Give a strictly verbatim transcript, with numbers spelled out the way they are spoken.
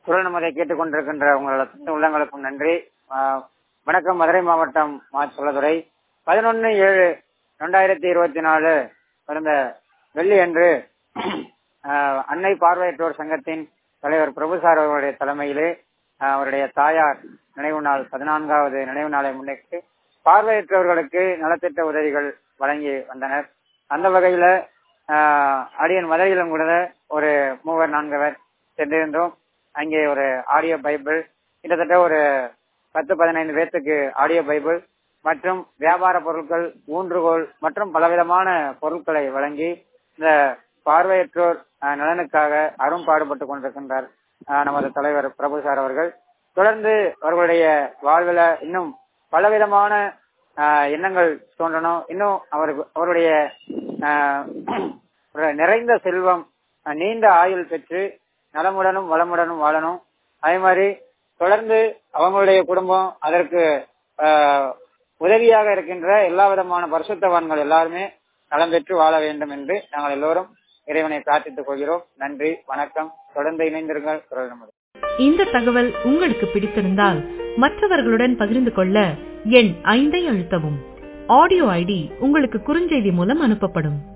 குரல் நமதை கேட்டுக் கொண்டிருக்கின்ற உங்களோட உள்ளங்களுக்கும் நன்றி. வணக்கம். மதுரை மாவட்டம் மா சொல்லதுரை. பதினொன்னு ஏழு இரண்டாயிரத்தி இருபத்தி நாலு கடந்த வெள்ளி அன்று அன்னை பார்வையற்றோர் சங்கத்தின் தலைவர் பிரபுசார் அவருடைய தலைமையிலே அவருடைய தாயார் நினைவு நாள் பதினான்காவது நினைவு நாளை முன்னிட்டு பார்வையற்றவர்களுக்கு நலத்திட்ட உதவிகள் வழங்கி வந்தனர். அந்த வகையில அடியன் மதுரையிலும் கூட ஒரு மூவர் நான்கவர் சென்றிருந்தோம். அங்கே ஒரு ஆடியோ பைபிள், கிட்டத்தட்ட ஒரு பத்து பதினைந்து பேர்த்துக்கு ஆடியோ பைபிள் மற்றும் வியாபார பொருட்கள், ஊன்றுகோல் மற்றும் பலவிதமான பொருட்களை வழங்கி இந்த பார்வையற்றோர் நலனுக்காக அரும்பாடுபட்டு கொண்டிருக்கின்றார் நமது தலைவர் பிரபுசார் அவர்கள். தொடர்ந்து அவர்களுடைய வாழ்வில் இன்னும் பலவிதமான எண்ணங்கள் தோன்றணும். இன்னும் அவருக்கு அவருடைய நிறைந்த செல்வம், நீண்ட ஆயுள் பெற்று நலமுடனும் வளமுடனும் வாழணும். அதே மாதிரி தொடர்ந்து அவங்களுடைய குடும்பம் அதற்கு உதவியாக இருக்கின்ற எல்லா விதமான பரிசுத்தவான்கள் எல்லாருமே நலம் பெற்று வாழ வேண்டும் என்று நாங்கள் எல்லோரும் இறைவனை பிரார்த்தித்துக் கொள்கிறோம். நன்றி, வணக்கம். தொடர்ந்து இணைந்திருங்கள். குரல் நமது. இந்த தகவல் உங்களுக்கு பிடித்திருந்தால் மற்றவர்களுடன் பகிர்ந்து கொள்ள எண் ஐந்தை அழுத்தவும். ஆடியோ ஐடி உங்களுக்கு குறுஞ்செய்தி மூலம் அனுப்பப்படும்.